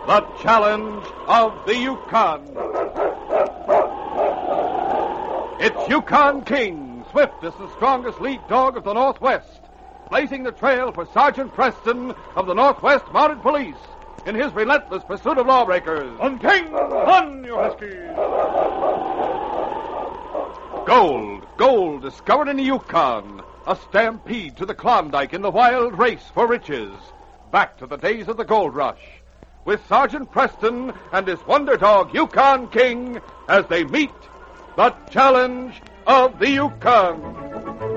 The Challenge of the Yukon. It's Yukon King, swiftest and strongest lead dog of the Northwest, blazing the trail for Sergeant Preston of the Northwest Mounted Police in his relentless pursuit of lawbreakers. On King, on, you huskies! Gold discovered in the Yukon. A stampede to the Klondike in the wild race for riches. Back to the days of the gold rush. With Sergeant Preston and his wonder dog, Yukon King, as they meet the Challenge of the Yukon.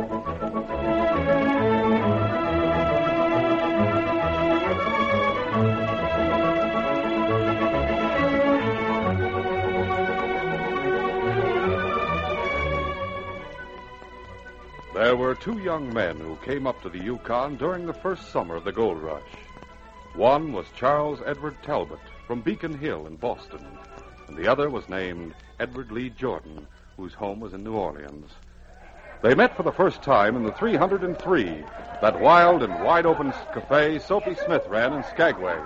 There were two young men who came up to the Yukon during the first summer of the gold rush. One was Charles Edward Talbot from Beacon Hill in Boston, and the other was named Edward Lee Jordan, whose home was in New Orleans. They met for the first time in the 303, that wild and wide-open cafe Soapy Smith ran in Skagway.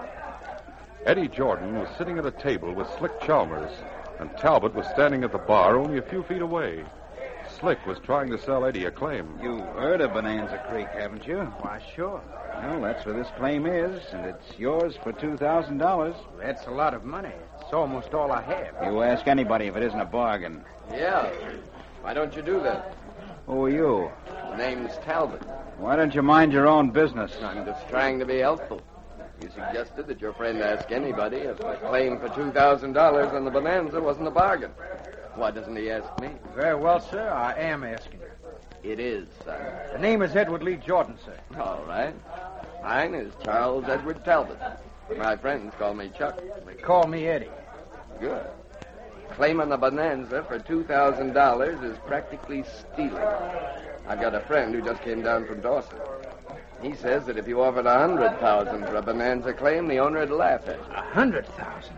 Eddie Jordan was sitting at a table with Slick Chalmers, and Talbot was standing at the bar only a few feet away. Slick was trying to sell Eddie a claim. You've heard of Bonanza Creek, haven't you? Why, sure. Well, that's where this claim is, and it's yours for $2,000. That's a lot of money. It's almost all I have. You ask anybody if it isn't a bargain. Yeah. Why don't you do that? Who are you? The name's Talbot. Why don't you mind your own business? I'm just trying to be helpful. You suggested that your friend ask anybody if a claim for $2,000 on the Bonanza wasn't a bargain. Why doesn't he ask me? Very well, sir. I am asking. It is, son. The name is Edward Lee Jordan, sir. All right. Mine is Charles Edward Talbot. My friends call me Chuck. They call me Eddie. Good. Claim on the Bonanza for $2,000 is practically stealing. I've got a friend who just came down from Dawson. He says that if you offered $100,000 for a Bonanza claim, the owner would laugh at you. $100,000?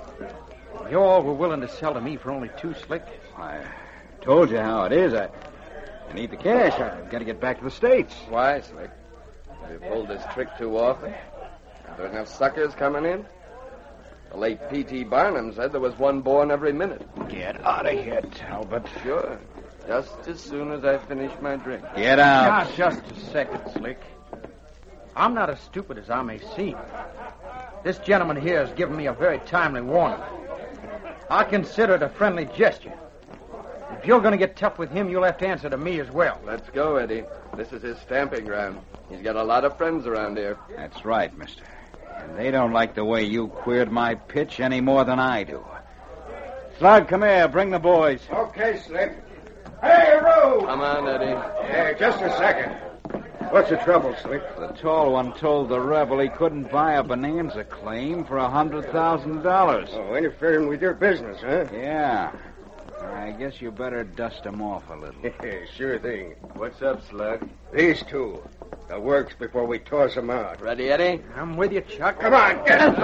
You all were willing to sell to me for only $2, Slick? I told you how it is. I need the cash. I've got to get back to the States. Why, Slick? Have you pulled this trick too often? Are there enough suckers coming in? The late P.T. Barnum said there was one born every minute. Get out of here, Talbot. Sure. Just as soon as I finish my drink. Get out. Now, just a second, Slick. I'm not as stupid as I may seem. This gentleman here has given me a very timely warning. I consider it a friendly gesture. If you're going to get tough with him, you'll have to answer to me as well. Let's go, Eddie. This is his stamping ground. He's got a lot of friends around here. That's right, mister. And they don't like the way you queered my pitch any more than I do. Slug, come here. Bring the boys. Okay, Slick. Hey, Roo! Come on, Eddie. Yeah, just a second. What's the trouble, Slick? The tall one told the rebel he couldn't buy a Bonanza claim for $100,000. Oh, interfering with your business, huh? Yeah. I guess you better dust him off a little. Sure thing. What's up, Slug? These two. The works before we toss them out. Ready, Eddie? I'm with you, Chuck. Come on, get it.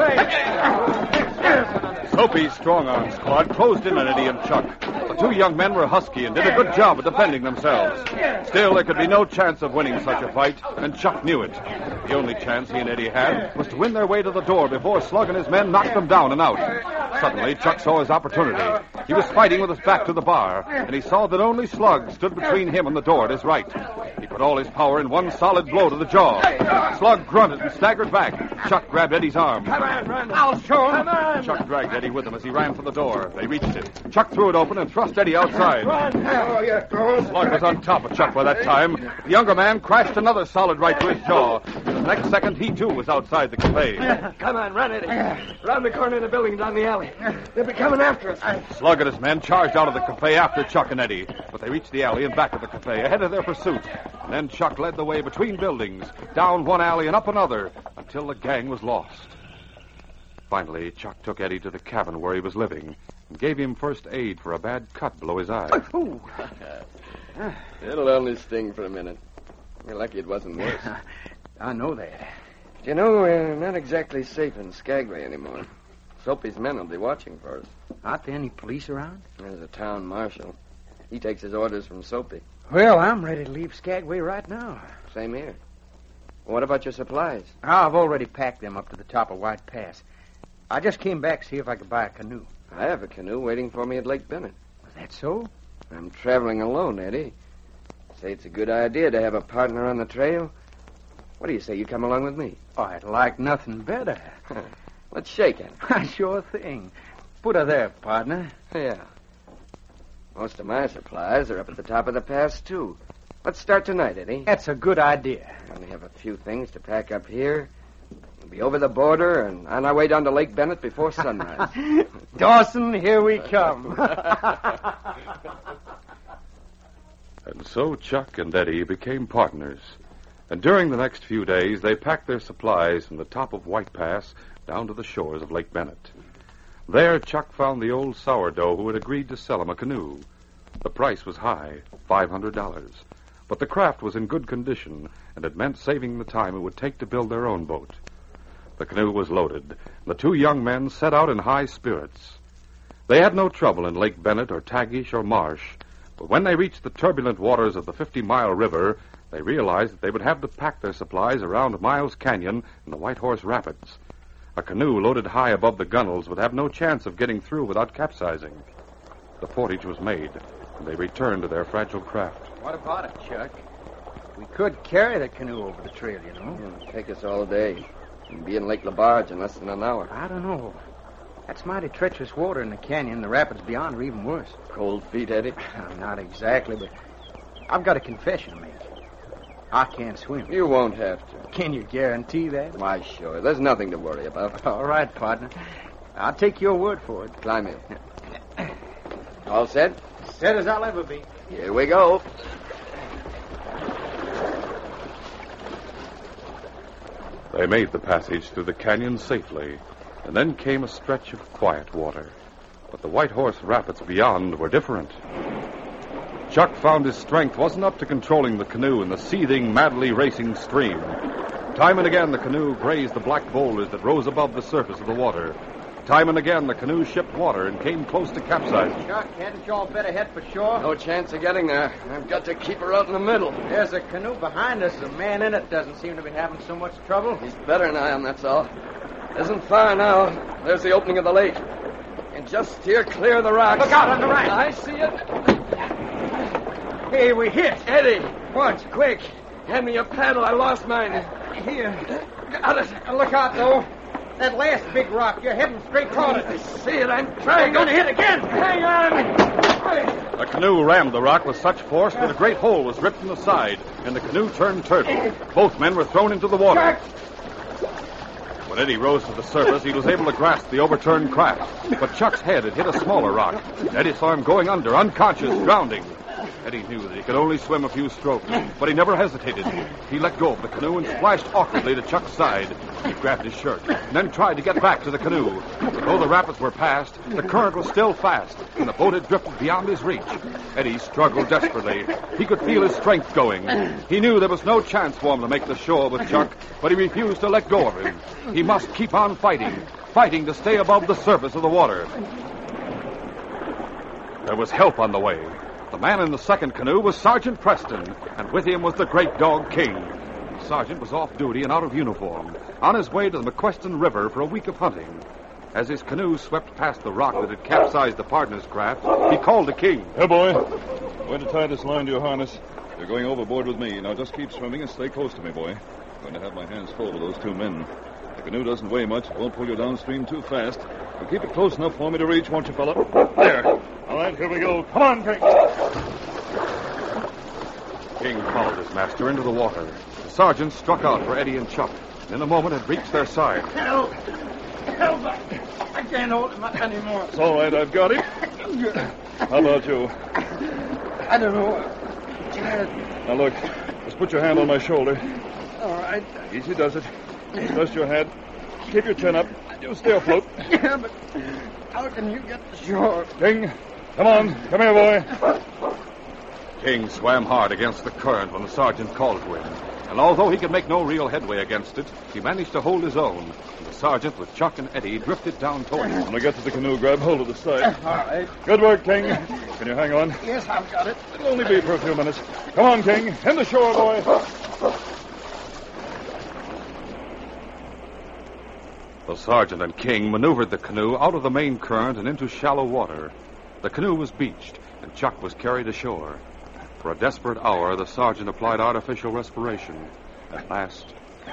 Soapy's strong-arm squad closed in on Eddie and Chuck. The two young men were husky and did a good job of defending themselves. Still, there could be no chance of winning such a fight, and Chuck knew it. The only chance he and Eddie had was to win their way to the door before Slug and his men knocked them down and out. Suddenly, Chuck saw his opportunity. He was fighting with his back to the bar, and he saw that only Slug stood between him and the door at his right. He put all his power in one solid blow to the jaw. Slug grunted and staggered back. Chuck grabbed Eddie's arm. Come on, run. I'll show him. Come on. Chuck dragged Eddie with him as he ran for the door. They reached it. Chuck threw it open and thrust Eddie outside. Run. Oh, you throwing? Slug was on top of Chuck by that time. The younger man crashed another solid right to his jaw. The next second, he too was outside the cafe. Come on, run, Eddie. Round the corner of the building down the alley. They'll be coming after us. Slug and his men charged out of the cafe after Chuck and Eddie, but they reached the alley and back of the cafe, ahead of their pursuit. And then Chuck led the way between buildings, down one alley and up another, until the gang was lost. Finally, Chuck took Eddie to the cabin where he was living and gave him first aid for a bad cut below his eye. It'll only sting for a minute. You're lucky it wasn't worse. I know that. You know, we're not exactly safe in Skagway anymore. Soapy's men will be watching for us. Aren't there any police around? There's a town marshal. He takes his orders from Soapy. Well, I'm ready to leave Skagway right now. Same here. What about your supplies? I've already packed them up to the top of White Pass. I just came back to see if I could buy a canoe. I have a canoe waiting for me at Lake Bennett. Was that so? I'm traveling alone, Eddie. Say it's a good idea to have a partner on the trail. What do you say? You come along with me? Oh, I'd like nothing better. Let's shake it. Sure thing. Put her there, partner. Yeah. Most of my supplies are up at the top of the pass, too. Let's start tonight, Eddie. That's a good idea. We only have a few things to pack up here. We'll be over the border and on our way down to Lake Bennett before sunrise. Dawson, here we come. And so Chuck and Eddie became partners. And during the next few days, they packed their supplies from the top of White Pass down to the shores of Lake Bennett. There, Chuck found the old sourdough who had agreed to sell him a canoe. The price was high, $500. But the craft was in good condition, and it meant saving the time it would take to build their own boat. The canoe was loaded. The two young men set out in high spirits. They had no trouble in Lake Bennett or Tagish or Marsh, but when they reached the turbulent waters of the 50-mile river, they realized that they would have to pack their supplies around Miles Canyon and the White Horse Rapids. A canoe loaded high above the gunnels would have no chance of getting through without capsizing. The portage was made, and they returned to their fragile craft. What about it, Chuck? We could carry the canoe over the trail, you know. It'll take us all day. We'll be in Lake LaBarge in less than an hour. I don't know. That's mighty treacherous water in the canyon. The rapids beyond are even worse. Cold feet, Eddie? Not exactly, but I've got a confession to make. I can't swim. You won't have to. Can you guarantee that? Why, sure. There's nothing to worry about. All right, partner. I'll take your word for it. Climb in. All set? Set as I'll ever be. Here we go. They made the passage through the canyon safely, and then came a stretch of quiet water. But the White Horse Rapids beyond were different. Chuck found his strength wasn't up to controlling the canoe in the seething, madly racing stream. Time and again, the canoe grazed the black boulders that rose above the surface of the water. Time and again, the canoe shipped water and came close to capsizing. Chuck, hadn't y'all better head for shore? No chance of getting there. I've got to keep her out in the middle. There's a canoe behind us. The man in it doesn't seem to be having so much trouble. He's better than I am, that's all. Isn't far now. There's the opening of the lake. And just steer clear of the rocks. Look out on the right. I see it. Hey, we hit. Eddie, Watch, quick. hand me a paddle. I lost mine. Here. Got it. Look out, though. That last big rock, you're heading straight toward I it. see it. I'm trying. You're going to hit again. Hang on. The canoe rammed the rock with such force that a great hole was ripped in the side, and the canoe turned turtle. Both men were thrown into the water. When Eddie rose to the surface, he was able to grasp the overturned craft. But Chuck's head had hit a smaller rock. Eddie saw him going under, unconscious, drowning. Eddie knew that he could only swim a few strokes, but he never hesitated. He let go of the canoe and splashed awkwardly to Chuck's side. He grabbed his shirt and then tried to get back to the canoe. But though the rapids were past, the current was still fast, and the boat had drifted beyond his reach. Eddie struggled desperately. He could feel his strength going. He knew there was no chance for him to make the shore with Chuck, but he refused to let go of him. He must keep on fighting to stay above the surface of the water. There was help on the way. The man in the second canoe was Sergeant Preston, and with him was the great dog King. The sergeant was off duty and out of uniform, on his way to the McQuestion River for a week of hunting. As his canoe swept past the rock that had capsized the partner's craft, he called to King. Here, boy. I'm going to tie this line to your harness. You're going overboard with me. Now just keep swimming and stay close to me, boy. I'm going to have my hands full with those two men. The canoe doesn't weigh much. It won't pull you downstream too fast. But keep it close enough for me to reach, won't you, fella? There. All right, here we go. Come on, King. King followed his master into the water. The sergeant struck out for Eddie and Chuck, and in a moment had reached their side. Help! I can't hold him anymore. It's all right, I've got him. How about you? I don't know. Now, look. Just put your hand on my shoulder. All right. Easy does it. Rest your head. Keep your chin up. You stay afloat. Yeah, but how can you get to shore? King, come on. Come here, boy. King swam hard against the current when the sergeant called to him. And although he could make no real headway against it, he managed to hold his own. And the sergeant, with Chuck and Eddie, drifted down toward him. When I get to the canoe, grab hold of the side. All right. Good work, King. Can you hang on? Yes, I've got it. It'll only be for a few minutes. Come on, King. In the shore, boy. The sergeant and King maneuvered the canoe out of the main current and into shallow water. The canoe was beached, and Chuck was carried ashore. For a desperate hour, the sergeant applied artificial respiration. At last,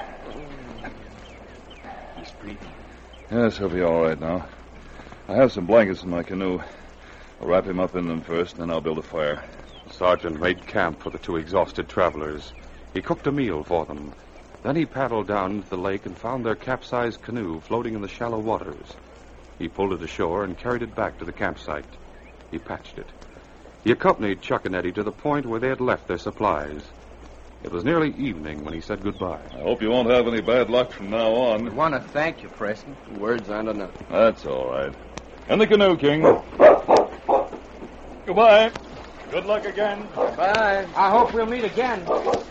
he's breathing. Yes, he'll be all right now. I have some blankets in my canoe. I'll wrap him up in them first, and then I'll build a fire. The sergeant made camp for the two exhausted travelers. He cooked a meal for them. Then he paddled down into the lake and found their capsized canoe floating in the shallow waters. He pulled it ashore and carried it back to the campsite. He patched it. He accompanied Chuck and Eddie to the point where they had left their supplies. It was nearly evening when he said goodbye. I hope you won't have any bad luck from now on. We want to thank you, Preston. Words aren't enough. That's all right. In the canoe, King. Goodbye. Good luck again. Bye. I hope we'll meet again.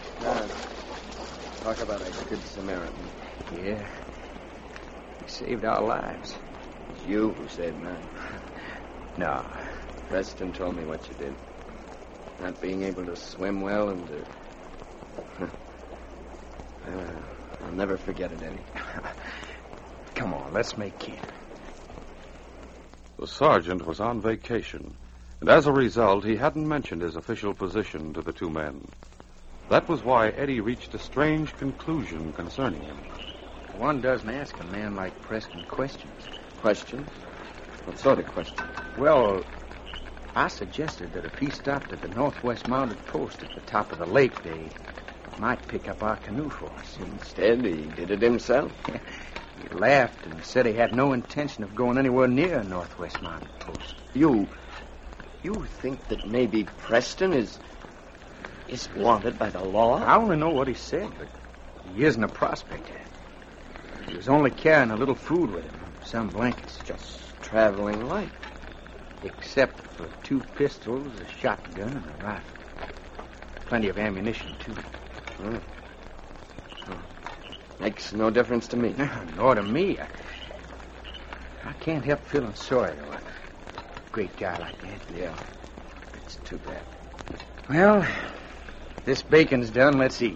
Talk about a good Samaritan. Yeah. You saved our lives. It's you who saved mine. No. Preston told me what you did. Not being able to swim well and I'll never forget it, Eddie. Come on, let's make camp. The sergeant was on vacation, and as a result, he hadn't mentioned his official position to the two men. That was why Eddie reached a strange conclusion concerning him. One doesn't ask a man like Preston questions. Questions? What sort of questions? Well, I suggested that if he stopped at the Northwest Mounted Post at the top of the lake, they might pick up our canoe for us. Instead, he did it himself. He laughed and said he had no intention of going anywhere near Northwest Mounted Post. You think that maybe Preston is wanted by the law? I only know what he said, but he isn't a prospector. He was only carrying a little food with him, some blankets. Just traveling light. Except for 2 pistols, a shotgun, and a rifle. Plenty of ammunition, too. Makes no difference to me. Nor to me. I can't help feeling sorry for a great guy like that. Yeah. It's too bad. Well, this bacon's done. Let's eat.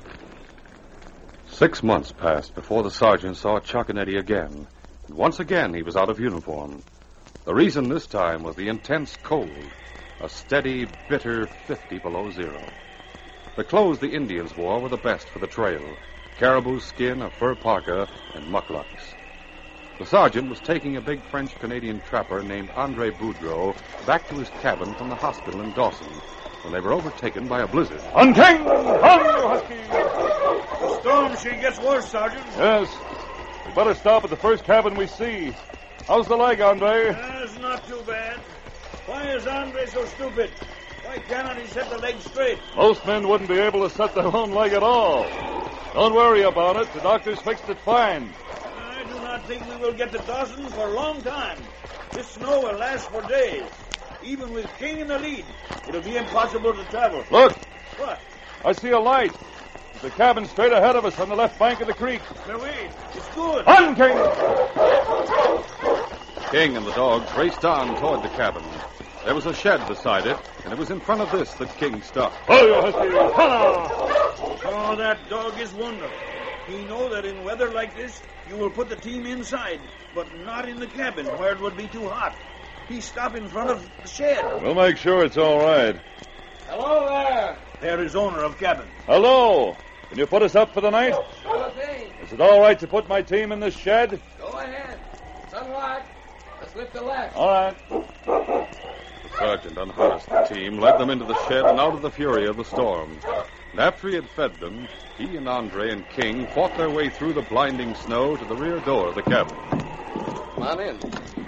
6 months passed before the sergeant saw Chuck and Eddie again. And once again, he was out of uniform. The reason this time was the intense cold, a steady, bitter 50 below zero. The clothes the Indians wore were the best for the trail: caribou skin, a fur parka, and mucklucks. The sergeant was taking a big French-Canadian trapper named Andre Boudreau back to his cabin from the hospital in Dawson when they were overtaken by a blizzard. On King! On, you husky! The storm, she gets worse, Sergeant. Yes. We better stop at the first cabin we see. How's the leg, Andre? It's not too bad. Why is Andre so stupid? Why cannot he set the leg straight? Most men wouldn't be able to set their own leg at all. Don't worry about it. The doctor's fixed it fine. I do not think we will get to Dawson for a long time. This snow will last for days. Even with King in the lead, it'll be impossible to travel. Look! What? I see a light. The cabin straight ahead of us on the left bank of the creek. The way. It's good. On, King! King and the dogs raced on toward the cabin. There was a shed beside it, and it was in front of this that King stopped. Oh, you husky! Oh, that dog is wonderful. He knows that in weather like this, you will put the team inside, but not in the cabin where it would be too hot. He stopped in front of the shed. We'll make sure it's all right. Hello there. There is owner of cabin. Hello! Can you put us up for the night? Sure thing. Is it all right to put my team in this shed? Go ahead. It's unlocked. Let's lift the latch. All right. The sergeant unharnessed the team, led them into the shed and out of the fury of the storm. And after he had fed them, he and Andre and King fought their way through the blinding snow to the rear door of the cabin. Come on in.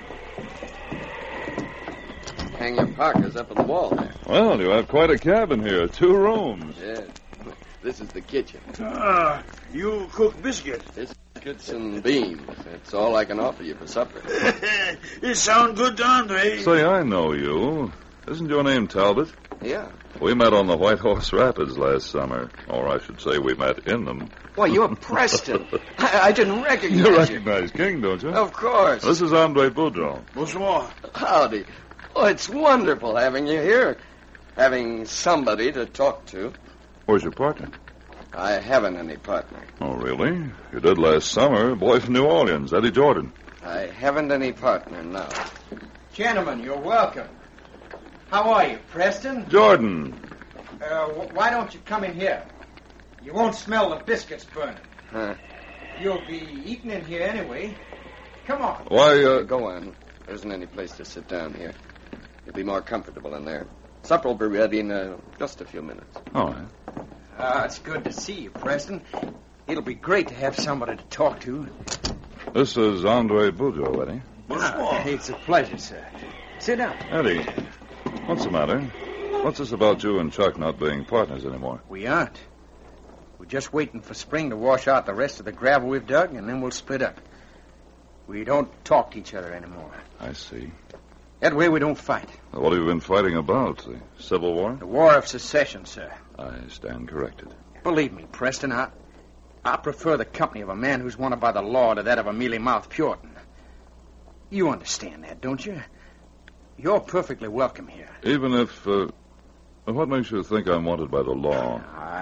Hang your parkas up on the wall there. Well, you have quite a cabin here. 2 rooms. Yeah. This is the kitchen. Ah, you cook biscuit. Biscuits and beans. That's all I can offer you for supper. It sounds good to Andre. Say, I know you. Isn't your name Talbot? Yeah. We met on the White Horse Rapids last summer. Or I should say we met in them. Why, you're Preston. I didn't recognize You recognize King, don't you? Of course. This is Andre Boudreau. Bonsoir. Howdy. Oh, it's wonderful having you here. Having somebody to talk to. Where's your partner? I haven't any partner. Oh, really? You did last summer. A boy from New Orleans, Eddie Jordan. I haven't any partner now. Gentlemen, you're welcome. How are you, Preston? Jordan. Why don't you come in here? You won't smell the biscuits burning. Huh. You'll be eating in here anyway. Come on. Why, Go on. There isn't any place to sit down here. You'll be more comfortable in there. Supper will be ready in just a few minutes. All right. It's good to see you, Preston. It'll be great to have somebody to talk to. This is Andre Boudreau, Eddie. It's a pleasure, sir. Sit down. Eddie, what's the matter? What's this about you and Chuck not being partners anymore? We aren't. We're just waiting for spring to wash out the rest of the gravel we've dug, and then we'll split up. We don't talk to each other anymore. I see. That way we don't fight. What have you been fighting about? The Civil War? The War of Secession, sir. I stand corrected. Believe me, Preston, I prefer the company of a man who's wanted by the law to that of a mealy-mouthed Puritan. You understand that, don't you? You're perfectly welcome here. Even if, what makes you think I'm wanted by the law?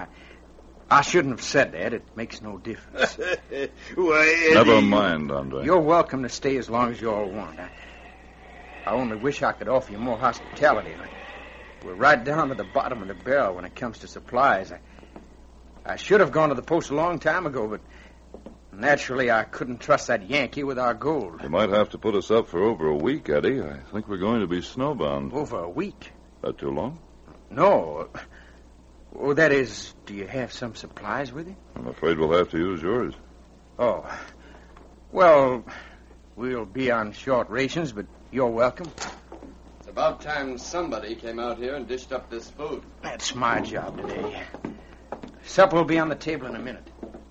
I shouldn't have said that. It makes no difference. Why, Eddie... Never mind, Andre. You're welcome to stay as long as you all want. I only wish I could offer you more hospitality. We're right down to the bottom of the barrel when it comes to supplies. I should have gone to the post a long time ago, but naturally I couldn't trust that Yankee with our gold. You might have to put us up for over a week, Eddie. I think we're going to be snowbound. Over a week? That too long? No. Oh, that is, do you have some supplies with you? I'm afraid we'll have to use yours. Oh. Well, we'll be on short rations, but you're welcome. It's about time somebody came out here and dished up this food. That's my job today. Supper will be on the table in a minute.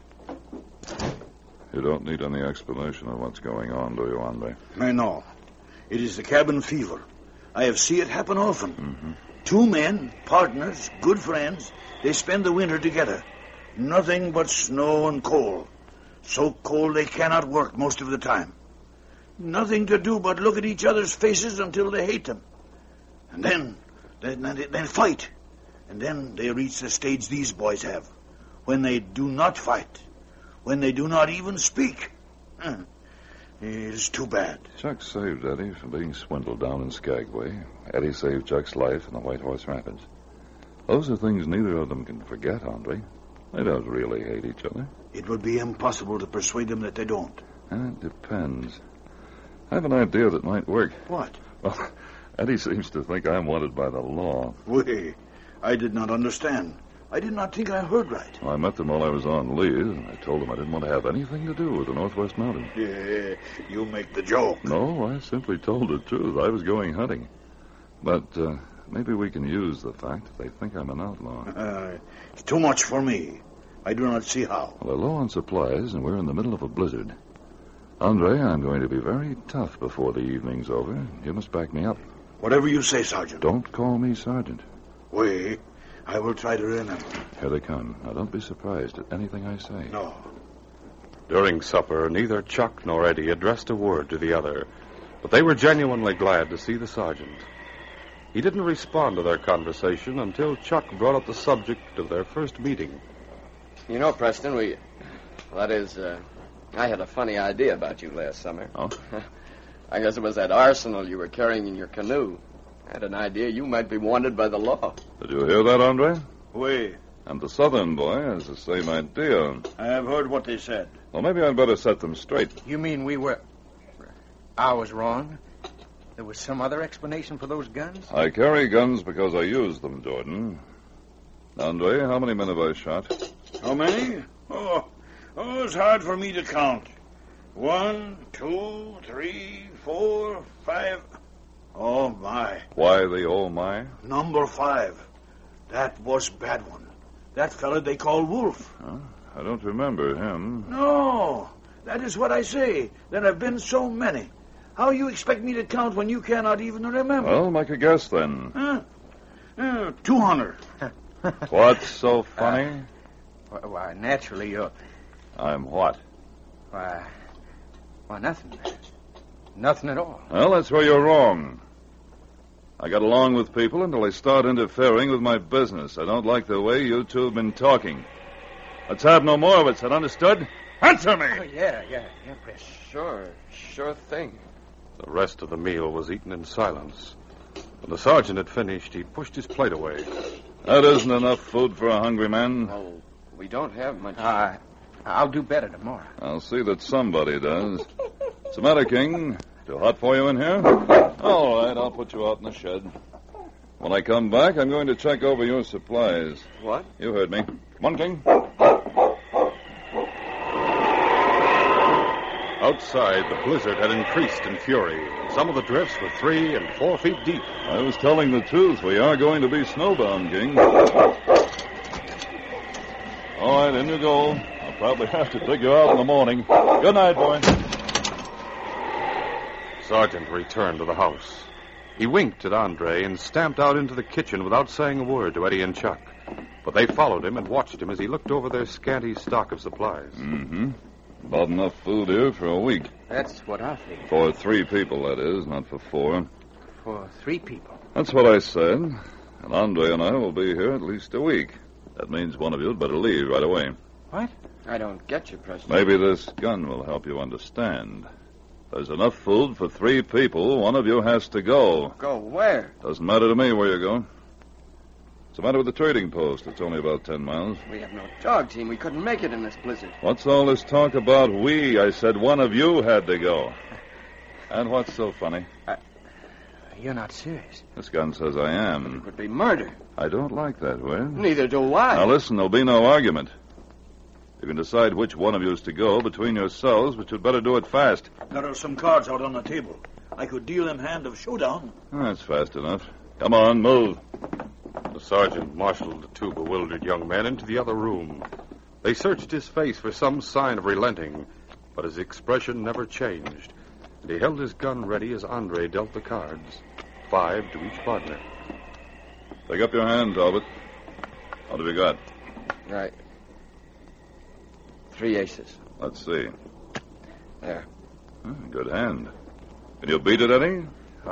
You don't need any explanation of what's going on, do you, Andre? I know. It is the cabin fever. I have seen it happen often. Mm-hmm. Two men, partners, good friends, they spend the winter together. Nothing but snow and cold. So cold they cannot work most of the time. Nothing to do but look at each other's faces until they hate them. And then fight. And then they reach the stage these boys have, when they do not fight, when they do not even speak. It is too bad. Chuck saved Eddie from being swindled down in Skagway. Eddie saved Chuck's life in the White Horse Rapids. Those are things neither of them can forget, Andre. They don't really hate each other. It would be impossible to persuade them that they don't. It depends. I have an idea that might work. What? Well, Eddie seems to think I'm wanted by the law. Wait, I did not understand. I did not think I heard right. Well, I met them while I was on leave, and I told them I didn't want to have anything to do with the Northwest Mountains. Yeah, you make the joke. No, I simply told the truth. I was going hunting. But maybe we can use the fact that they think I'm an outlaw. It's too much for me. I do not see how. Well, they're low on supplies, and we're in the middle of a blizzard. Andre, I'm going to be very tough before the evening's over. You must back me up. Whatever you say, Sergeant. Don't call me Sergeant. Wait, I will try to remember. Here they come. Now, don't be surprised at anything I say. No. During supper, neither Chuck nor Eddie addressed a word to the other, but they were genuinely glad to see the sergeant. He didn't respond to their conversation until Chuck brought up the subject of their first meeting. You know, Preston, I had a funny idea about you last summer. Oh? I guess it was that arsenal you were carrying in your canoe. I had an idea you might be wanted by the law. Did you hear that, Andre? Wait, And the southern boy has the same idea. I have heard what they said. Well, maybe I'd better set them straight. You mean I was wrong? There was some other explanation for those guns? I carry guns because I use them, Jordan. Andre, how many men have I shot? How many? Oh, it's hard for me to count. 1, 2, 3, 4, 5. Oh, my. Why the oh, my? Number 5. That was bad one. That fella they call Wolf. Huh? I don't remember him. No, that is what I say. There have been so many. How you expect me to count when you cannot even remember? Well, make a guess then. 200. What's so funny? Why, naturally, you're... I'm what? Why, nothing. Nothing at all. Well, that's where you're wrong. I get along with people until they start interfering with my business. I don't like the way you two have been talking. Let's have no more of it, said understood? Answer me! Oh, yeah, Chris. Sure thing. The rest of the meal was eaten in silence. When the sergeant had finished, he pushed his plate away. That isn't enough food for a hungry man. Well, we don't have much. I'll do better tomorrow. I'll see that somebody does. What's the matter, King? Too hot for you in here? All right, I'll put you out in the shed. When I come back, I'm going to check over your supplies. What? You heard me. Come on, King. Outside, the blizzard had increased in fury. Some of the drifts were 3 and 4 feet deep. I was telling the truth. We are going to be snowbound, King. All right, in you go. I'll probably have to dig you out in the morning. Good night, boy. Sergeant returned to the house. He winked at Andre and stamped out into the kitchen without saying a word to Eddie and Chuck. But they followed him and watched him as he looked over their scanty stock of supplies. Mm-hmm. About enough food here for a week. That's what I figured. For 3 people, that is, not for 4. For 3 people. That's what I said. And Andre and I will be here at least a week. That means one of you had better leave right away. What? I don't get you, Preston. Maybe this gun will help you understand. There's enough food for 3 people. One of you has to go. Go where? Doesn't matter to me where you go. What's the matter with the trading post? It's only about 10 miles. We have no dog team. We couldn't make it in this blizzard. What's all this talk about we? I said one of you had to go. And what's so funny? You're not serious. This gun says I am. It would be murder. I don't like that word. Neither do I. Now listen, there'll be no argument. You can decide which one of you is to go between yourselves, but you'd better do it fast. There are some cards out on the table. I could deal him hand of showdown. That's fast enough. Come on, move. The sergeant marshaled the 2 bewildered young men into the other room. They searched his face for some sign of relenting, but his expression never changed, and he held his gun ready as Andre dealt the cards, 5 to each partner. Take up your hand, Talbot. What have you got? Right. 3 aces. Let's see. There. Good hand. Can you beat it, Eddie?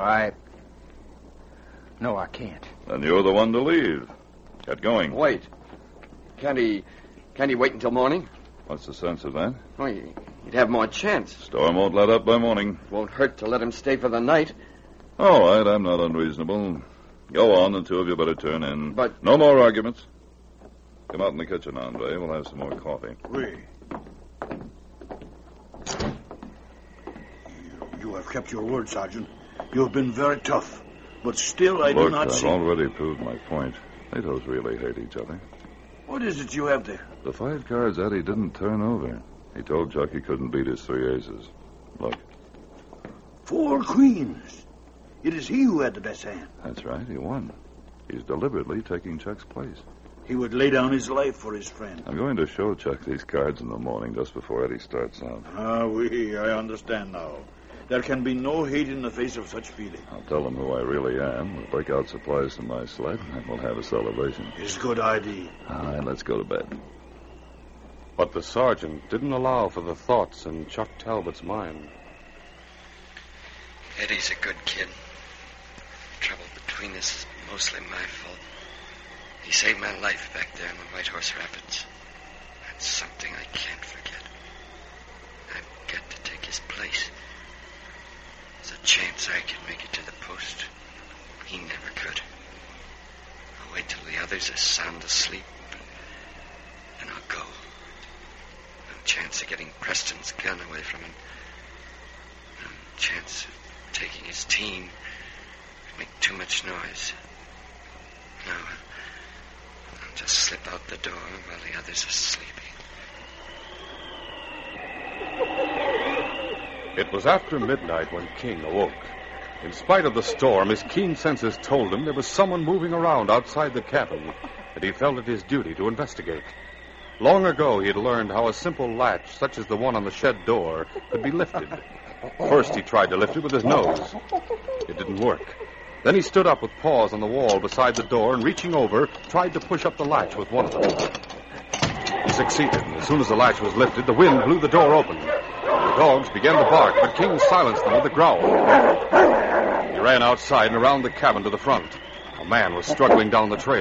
No, I can't. Then you're the one to leave. Get going. Wait. Can't he wait until morning? What's the sense of that? Well, he'd have more chance. Storm won't let up by morning. Won't hurt to let him stay for the night. All right, I'm not unreasonable. Go on, the 2 of you better turn in. But... No more arguments. Come out in the kitchen, Andre. We'll have some more coffee. Oui. You have kept your word, Sergeant. You have been very tough. But still, I do not I've see... already proved my point. NATOs really hate each other. What is it you have there? The 5 cards Eddie didn't turn over. He told Chuck he couldn't beat his 3 aces. Look. 4 queens. It is he who had the best hand. That's right, he won. He's deliberately taking Chuck's place. He would lay down his life for his friend. I'm going to show Chuck these cards in the morning just before Eddie starts out. Ah, oui, I understand now. There can be no hate in the face of such feeling. I'll tell him who I really am. We'll break out supplies from my sled, and we'll have a celebration. It's a good idea. All right, let's go to bed. But the sergeant didn't allow for the thoughts in Chuck Talbot's mind. Eddie's a good kid. The trouble between us is mostly my fault. He saved my life back there in the White Horse Rapids. That's something I can't forget. I've got to take his place. There's a chance I can make it to the post. He never could. I'll wait till the others are sound asleep, and I'll go. No chance of getting Preston's gun away from him. No chance of taking his team. It'd make too much noise. No, I'll just slip out the door while the others are sleeping. It was after midnight when King awoke. In spite of the storm, his keen senses told him there was someone moving around outside the cabin, and he felt it his duty to investigate. Long ago, he had learned how a simple latch, such as the one on the shed door, could be lifted. First, he tried to lift it with his nose. It didn't work. Then he stood up with paws on the wall beside the door and, reaching over, tried to push up the latch with one of them. He succeeded, and as soon as the latch was lifted, the wind blew the door open. The dogs began to bark, but King silenced them with a growl. He ran outside and around the cabin to the front. A man was struggling down the trail.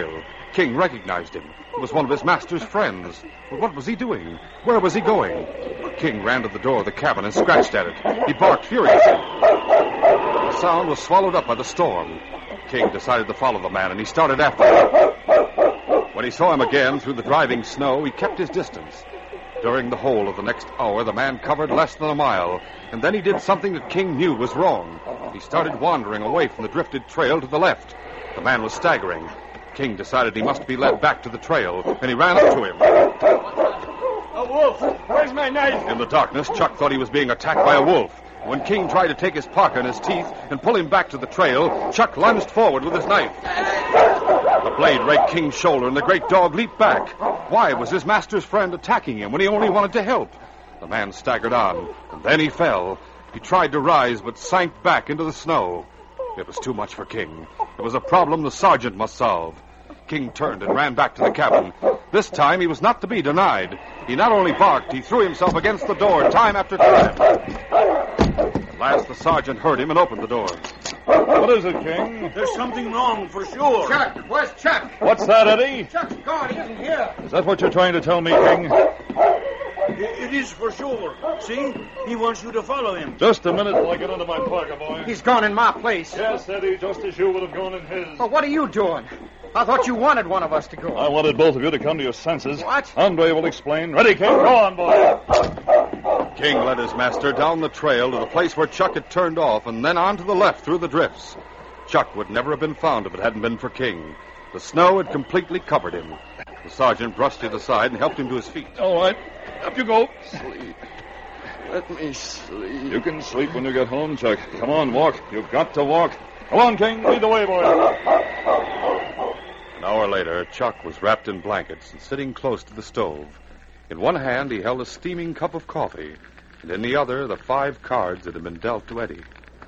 King recognized him. It was one of his master's friends. But what was he doing? Where was he going? King ran to the door of the cabin and scratched at it. He barked furiously. The sound was swallowed up by the storm. King decided to follow the man, and he started after him. When he saw him again through the driving snow, he kept his distance. During the whole of the next hour, the man covered less than a mile, and then he did something that King knew was wrong. He started wandering away from the drifted trail to the left. The man was staggering. King decided he must be led back to the trail, and he ran up to him. A wolf! Where's my knife? In the darkness, Chuck thought he was being attacked by a wolf. When King tried to take his parka in his teeth and pull him back to the trail, Chuck lunged forward with his knife. The blade raked King's shoulder, and the great dog leaped back. Why was his master's friend attacking him when he only wanted to help? The man staggered on, and then he fell. He tried to rise, but sank back into the snow. It was too much for King. It was a problem the sergeant must solve. King turned and ran back to the cabin. This time he was not to be denied. He not only barked, he threw himself against the door time after time. At last the sergeant heard him and opened the door. What is it, King? There's something wrong for sure. Chuck, where's Chuck? What's that, Eddie? Chuck's gone. He's in here. Is that what you're trying to tell me, King? It is for sure. See? He wants you to follow him. Just a minute till I get into my parka, boy. He's gone in my place. Yes, Eddie, just as you would have gone in his. But what are you doing? I thought you wanted one of us to go. I wanted both of you to come to your senses. What? Andre will explain. Ready, King? Go on, boy. King led his master down the trail to the place where Chuck had turned off, and then on to the left through the drifts. Chuck would never have been found if it hadn't been for King. The snow had completely covered him. The sergeant brushed it aside and helped him to his feet. All right. Up you go. Sleep. Let me sleep. You can sleep when you get home, Chuck. Come on, walk. You've got to walk. Come on, King. Lead the way, boy. An hour later, Chuck was wrapped in blankets and sitting close to the stove. In one hand, he held a steaming cup of coffee, and in the other, the 5 cards that had been dealt to Eddie.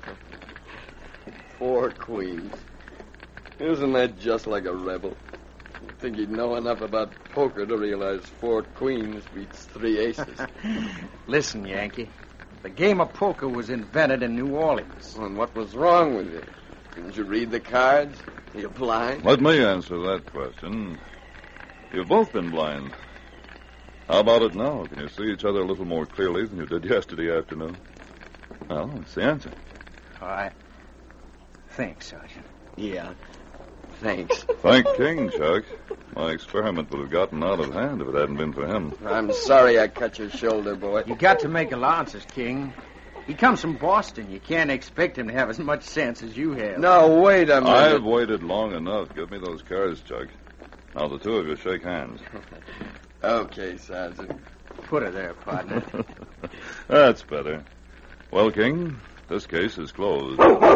4 queens. Isn't that just like a rebel? You'd think he'd know enough about poker to realize 4 queens beats 3 aces. Listen, Yankee. The game of poker was invented in New Orleans. And what was wrong with it? Didn't you read the cards? Are you blind? Let me answer that question. You've both been blind. How about it now? Can you see each other a little more clearly than you did yesterday afternoon? Well, that's the answer. All right. Thanks, Sergeant. Yeah. Thanks. Thank King, Chuck. My experiment would have gotten out of hand if it hadn't been for him. I'm sorry I cut your shoulder, boy. You got to make allowances, King. He comes from Boston. You can't expect him to have as much sense as you have. No, wait a minute. I've waited long enough. Give me those cards, Chuck. Now the two of you shake hands. Okay, Sergeant. Put her there, partner. That's better. Well, King, this case is closed.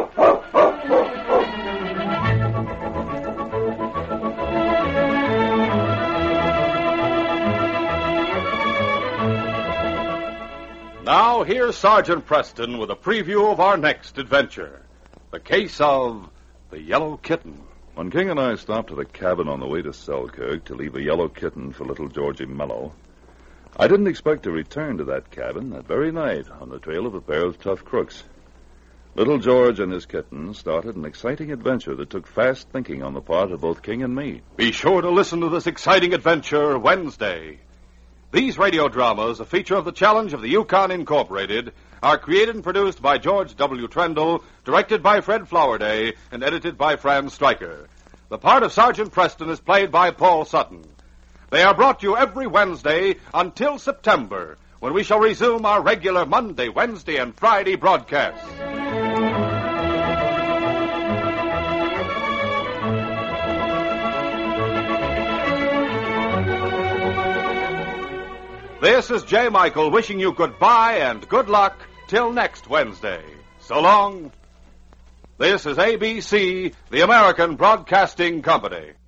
Now, here's Sergeant Preston with a preview of our next adventure. The case of the Yellow Kitten. When King and I stopped at a cabin on the way to Selkirk to leave a yellow kitten for little Georgie Mello, I didn't expect to return to that cabin that very night on the trail of a pair of tough crooks. Little George and his kitten started an exciting adventure that took fast thinking on the part of both King and me. Be sure to listen to this exciting adventure Wednesday. These radio dramas, a feature of the Challenge of the Yukon Incorporated, are created and produced by George W. Trendle, directed by Fred Flowerday, and edited by Fran Stryker. The part of Sergeant Preston is played by Paul Sutton. They are brought to you every Wednesday until September, when we shall resume our regular Monday, Wednesday, and Friday broadcasts. This is J. Michael wishing you goodbye and good luck till next Wednesday. So long. This is ABC, the American Broadcasting Company.